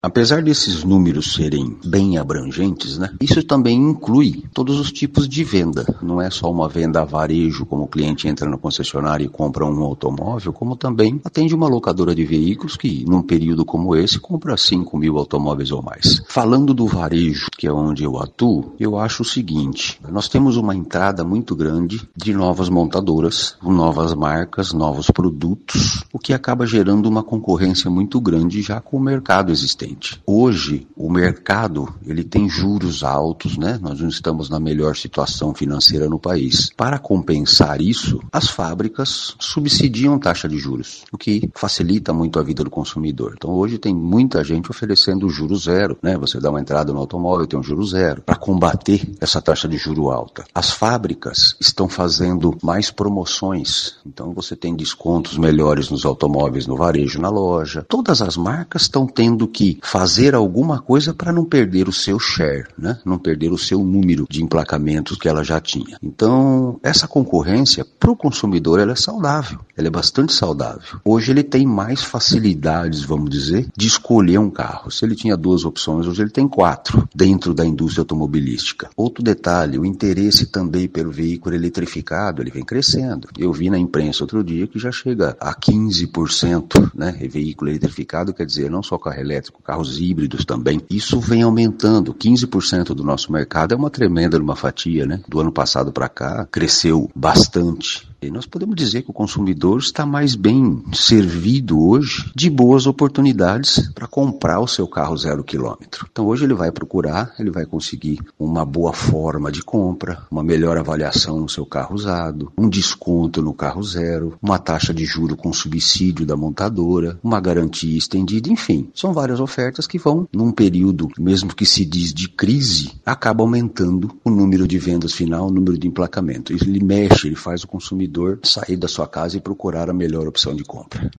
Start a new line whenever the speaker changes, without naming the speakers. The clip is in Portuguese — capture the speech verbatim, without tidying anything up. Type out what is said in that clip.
Apesar desses números serem bem abrangentes, né, isso também inclui todos os tipos de venda. Não é só uma venda a varejo, como o cliente entra no concessionário e compra um automóvel, como também atende uma locadora de veículos que, num período como esse, compra cinco mil automóveis ou mais. Falando do varejo, que é onde eu atuo, eu acho o seguinte: nós temos uma entrada muito grande de novas montadoras, novas marcas, novos produtos, o que acaba gerando uma concorrência muito grande já com o mercado existente. Hoje, o mercado, ele tem juros altos, né? Nós não estamos na melhor situação financeira no país. Para compensar isso, as fábricas subsidiam taxa de juros, o que facilita muito a vida do consumidor. Então, hoje tem muita gente oferecendo juro zero, né? Você dá uma entrada no automóvel, tem um juro zero, para combater essa taxa de juro alta. As fábricas estão fazendo mais promoções, então você tem descontos melhores nos automóveis no varejo, na loja. Todas as marcas estão tendo que fazer alguma coisa para não perder o seu share, né? Não perder o seu número de emplacamentos que ela já tinha. Então, essa concorrência para o consumidor ela é saudável, ela é bastante saudável. Hoje ele tem mais facilidades, vamos dizer, de escolher um carro. Se ele tinha duas opções, hoje ele tem quatro dentro da indústria automobilística. Outro detalhe, o interesse também pelo veículo eletrificado, ele vem crescendo. Eu vi na imprensa outro dia que já chega a quinze por cento, né? Veículo eletrificado, quer dizer, não só carro elétrico, carros híbridos também. Isso vem aumentando. quinze por cento do nosso mercado é uma tremenda uma fatia, né? Do ano passado para cá, cresceu bastante. E nós podemos dizer que o consumidor está mais bem servido hoje de boas oportunidades para comprar o seu carro zero quilômetro. Então hoje ele vai procurar, ele vai conseguir uma boa forma de compra, uma melhor avaliação no seu carro usado, um desconto no carro zero, uma taxa de juro com subsídio da montadora, uma garantia estendida, enfim. São várias ofertas que vão, num período, mesmo que se diz de crise, acaba aumentando o número de vendas final, o número de emplacamento. Ele mexe, ele faz o consumidor sair da sua casa e procurar a melhor opção de compra.